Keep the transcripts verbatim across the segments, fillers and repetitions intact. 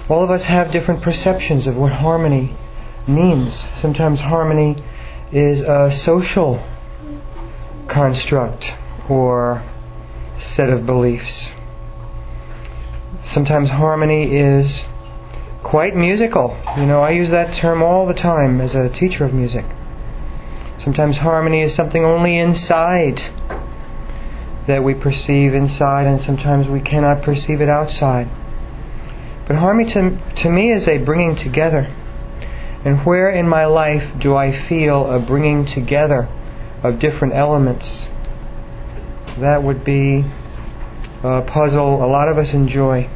All of us have different perceptions of what harmony means. Sometimes harmony is a social construct or set of beliefs. Sometimes harmony is quite musical. You know, I use that term all the time as a teacher of music. Sometimes harmony is something only inside that we perceive inside, and sometimes we cannot perceive it outside. But harmony to, to me is a bringing together. And where in my life do I feel a bringing together of different elements? That would be a puzzle a lot of us enjoy.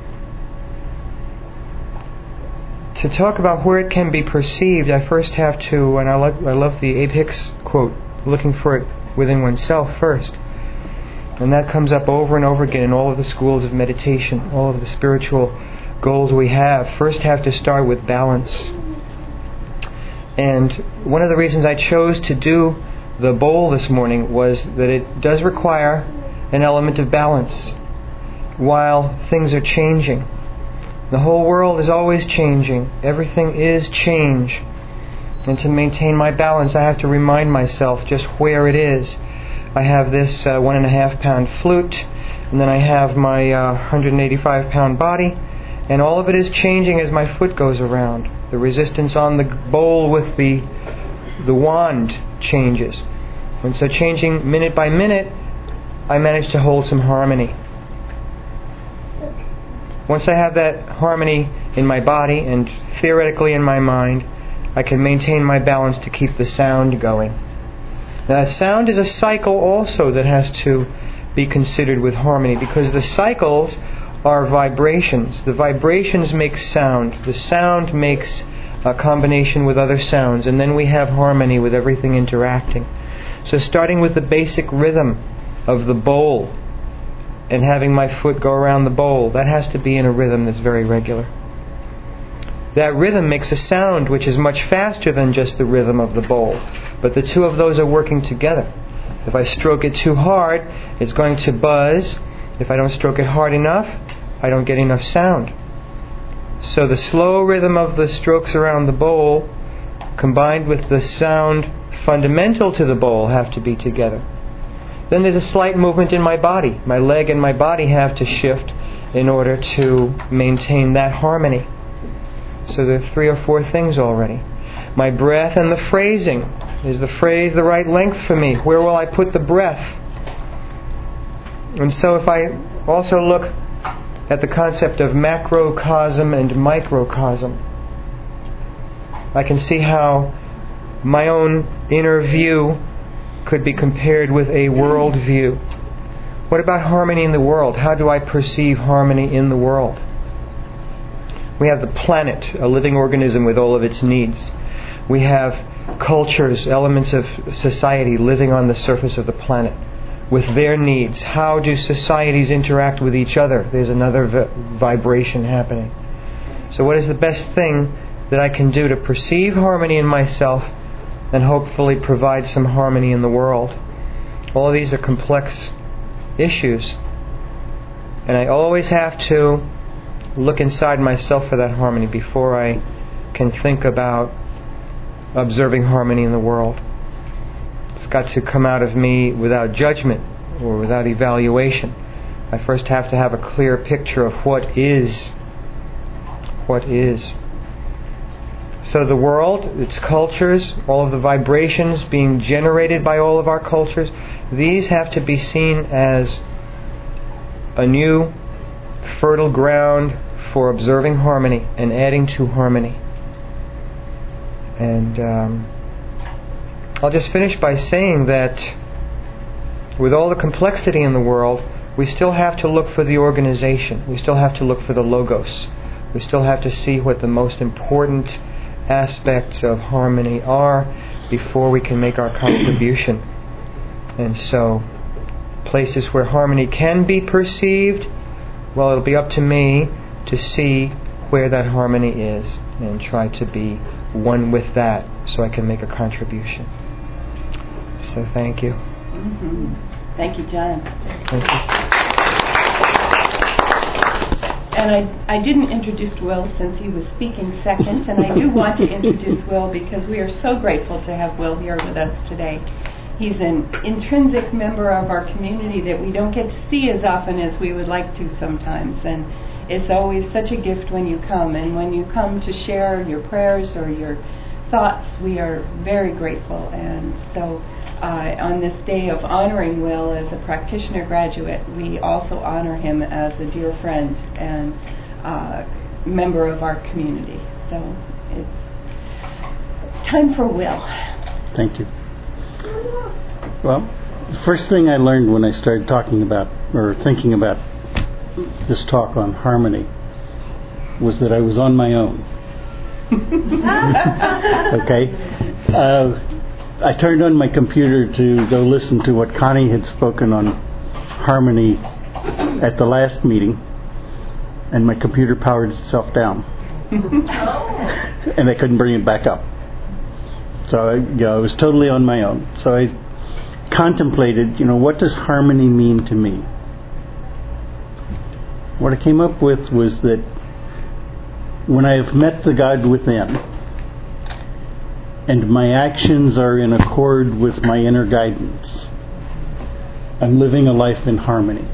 To talk about where it can be perceived, I first have to, and I love, I love the Abe Hicks quote, looking for it within oneself first. And that comes up over and over again in all of the schools of meditation, all of the spiritual goals we have. First have to start with balance. And one of the reasons I chose to do the bowl this morning was that it does require an element of balance while things are changing. The whole world is always changing. Everything is change. And to maintain my balance, I have to remind myself just where it is. I have this uh, one and a half pound flute, and then I have my uh, one hundred eighty-five pound body, and all of it is changing as my foot goes around. The resistance on the bowl with the the wand changes. And so changing minute by minute, I manage to hold some harmony. Once I have that harmony in my body and theoretically in my mind, I can maintain my balance to keep the sound going. Now, that sound is a cycle also that has to be considered with harmony, because the cycles are vibrations. The vibrations make sound. The sound makes a combination with other sounds, and then we have harmony with everything interacting. So starting with the basic rhythm of the bowl and having my foot go around the bowl, that has to be in a rhythm that's very regular. That rhythm makes a sound which is much faster than just the rhythm of the bowl, but the two of those are working together. If I stroke it too hard, it's going to buzz. If I don't stroke it hard enough, I don't get enough sound. So the slow rhythm of the strokes around the bowl combined with the sound fundamental to the bowl have to be together. Then there's a slight movement in my body. My leg and my body have to shift in order to maintain that harmony. So there are three or four things already. My breath and the phrasing. Is the phrase the right length for me? Where will I put the breath? And so if I also look at the concept of macrocosm and microcosm, I can see how my own inner view could be compared with a world view. What about harmony in the world? How do I perceive harmony in the world? We have the planet, a living organism with all of its needs. We have cultures, elements of society living on the surface of the planet with their needs. How do societies interact with each other? There's another v- vibration happening. So what is the best thing that I can do to perceive harmony in myself and hopefully provide some harmony in the world? All of these are complex issues. And I always have to look inside myself for that harmony before I can think about observing harmony in the world. It's got to come out of me without judgment or without evaluation. I first have to have a clear picture of what is. What is. So the world, its cultures, all of the vibrations being generated by all of our cultures, these have to be seen as a new fertile ground for observing harmony and adding to harmony. And um, I'll just finish by saying that with all the complexity in the world, we still have to look for the organization. We still have to look for the logos. We still have to see what the most important aspects of harmony are before we can make our contribution. And so, places where harmony can be perceived, well, it'll be up to me to see where that harmony is and try to be one with that so I can make a contribution. So thank you. Mm-hmm. Thank you, John. Thank you. and I, I didn't introduce Will since he was speaking second, and I do want to introduce Will because we are so grateful to have Will here with us today. He's an intrinsic member of our community that we don't get to see as often as we would like to sometimes, and it's always such a gift when you come, and when you come to share your prayers or your thoughts, we are very grateful. And so uh, on this day of honoring Will as a practitioner graduate, we also honor him as a dear friend and uh, member of our community. So it's time for Will. Thank you. Well, the first thing I learned when I started talking about or thinking about this talk on harmony was that I was on my own. Okay. Uh, I turned on my computer to go listen to what Connie had spoken on harmony at the last meeting, and my computer powered itself down, and I couldn't bring it back up. So I, you know, I was totally on my own. So I contemplated, you know, what does harmony mean to me? What I came up with was that when I have met the God within, and my actions are in accord with my inner guidance, I'm living a life in harmony.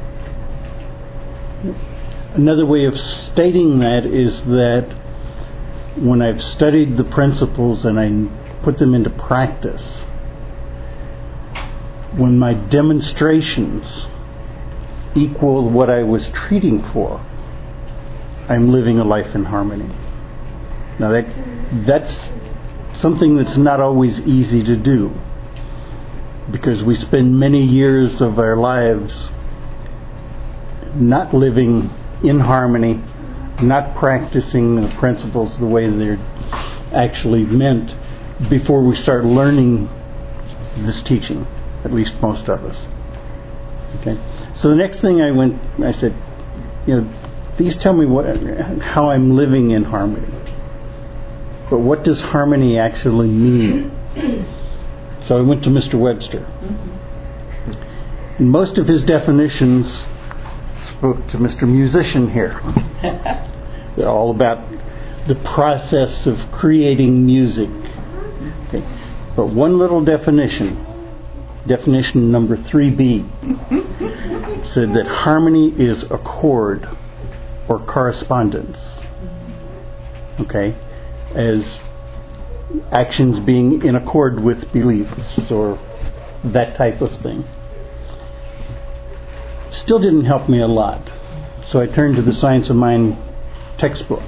Another way of stating that is that when I've studied the principles and I put them into practice, when my demonstrations equal what I was treating for, I'm living a life in harmony. Now that that's something that's not always easy to do, because we spend many years of our lives not living in harmony, not practicing the principles the way they're actually meant before we start learning this teaching, at least most of us. Okay. So the next thing I went, I said, you know, these tell me what, how I'm living in harmony. But what does harmony actually mean? So I went to Mister Webster. And most of his definitions spoke to Mister Musician here. They're all about the process of creating music. Okay. But one little definition, definition number three B, said that harmony is accord or correspondence. Okay? As actions being in accord with beliefs or that type of thing. Still didn't help me a lot. So I turned to the Science of Mind textbook.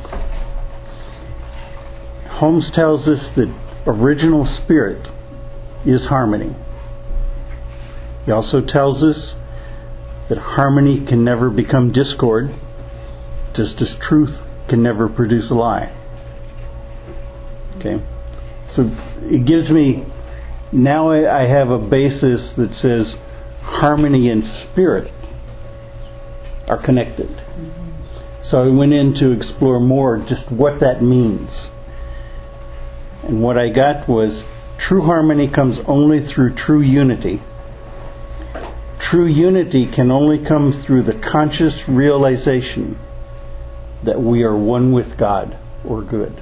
Holmes tells us that original spirit is harmony. He also tells us that harmony can never become discord, just as truth can never produce a lie. Okay? So it gives me, now I, I have a basis that says harmony and spirit are connected. Mm-hmm. So I went in to explore more just what that means. And what I got was true harmony comes only through true unity. True unity can only come through the conscious realization that we are one with God or good.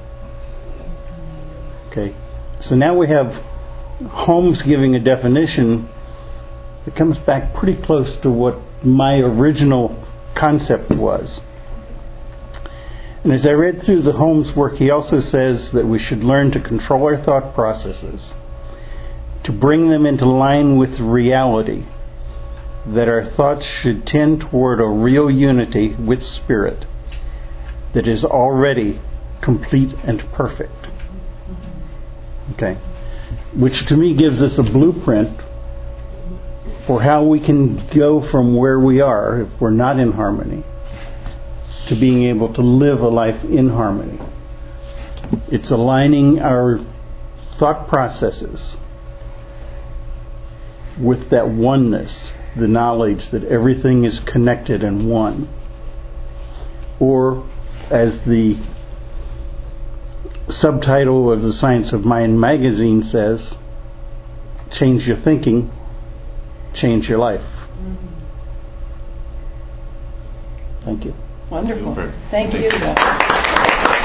Okay, so now we have Holmes giving a definition that comes back pretty close to what my original concept was. And as I read through the Holmes work, he also says that we should learn to control our thought processes, to bring them into line with reality, that our thoughts should tend toward a real unity with spirit that is already complete and perfect. Okay, which to me gives us a blueprint for how we can go from where we are, if we're not in harmony, to being able to live a life in harmony. It's aligning our thought processes with that oneness, the knowledge that everything is connected and one. Or, as the subtitle of the Science of Mind magazine says, change your thinking, change your life. Mm-hmm. Thank you. Wonderful. Super. Thank you. Thank you.